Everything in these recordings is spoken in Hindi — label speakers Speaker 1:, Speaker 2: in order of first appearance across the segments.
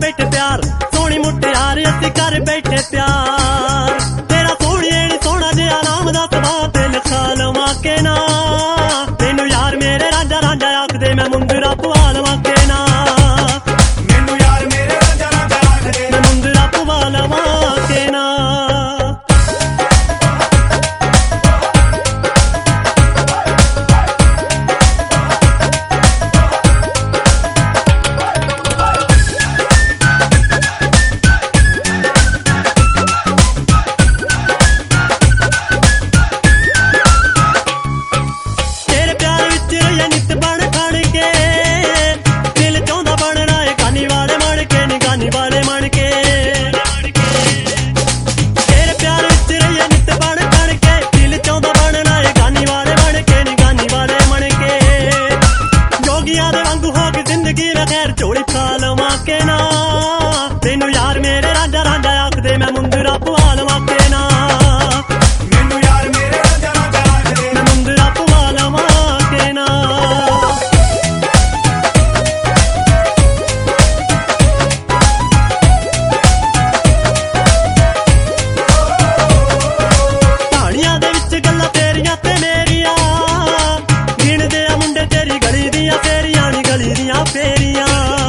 Speaker 1: बैठे प्यार सोनी मुटियार असी कर बैठे प्यार तेरा सोनिए नी सोना जिहा नाम दा सवा ते लिखा लवां के ना तेनू यार मेरे रांझा रांझा आखदे मैं मुंदरा पवा लवां के ना
Speaker 2: मैनू यार मेरे रांझा रांझा आखदे
Speaker 1: मैं मुंदरा पवा लवां के ना चोली खा लवां के ना तेनू यार मेरे रांझा रांझा आखदे मैं मुंदरा पवा लवां के ना
Speaker 2: मैनू यार मेरे रांझा रांझा आखदे
Speaker 1: मैं मुंदरा पवा लवां के ना कहानियां दे विच गल्लां तेरियां ते मेरियां गिणदे आ मुंडे तेरी गली दियां फेरियां नी गली दियां फेरियां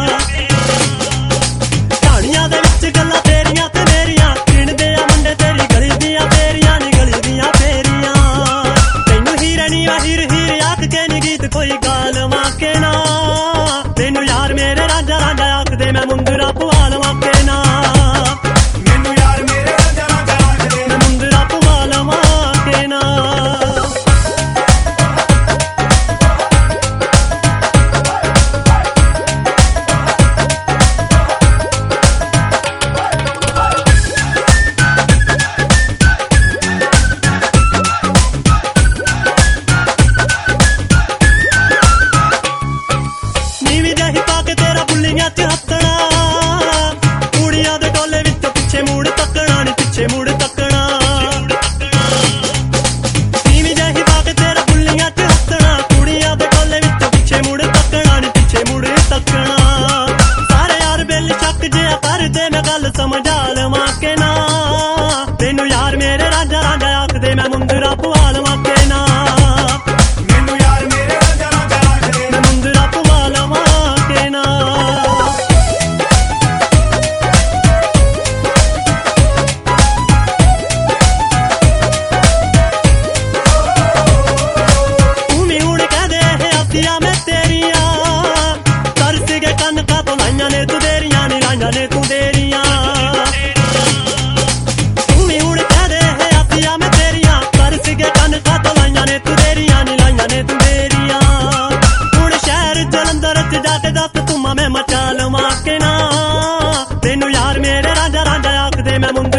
Speaker 1: कोई गाल लवां के ना तेनू यार मेरे रांझा रांझा आखदे मैं मुंदरा पवा लवां के ना
Speaker 2: मैनू यार मेरे रांझा रांझा आखदे
Speaker 1: मैं मुंदरा पवा लवां के ना पिछे मुड़ तकना नीवी जही पाके तेरा बुल्लियां च हसना कुड़ियां दे टोले विच पिछे मुड़ तकना नी पिछे मुड़ तकना सारे यार बेल शक जिहा करदे मैं गल समझा लवां के ना तेनू यार मेरे रांझा रांझा आखदे मैं मुंदरा पवा लवां के ना
Speaker 2: मैनू यार मेरे रांझा रांझा आखदे
Speaker 1: मैं मुंदरा पवा लवां के ना ने तू देरियां नी लाइयां ने तू देरियां तू भी हुण कह दे है आसिया मैं तेरियां कर सिगे कन का तो लाइयां ने तू देरियां नी लाइयां ने तू देरियां हुण शहर जलंधर च जाके दस तुमा मैं मचा लवां के ना तेनू यार मेरे रांझा रांझा आखदे मैं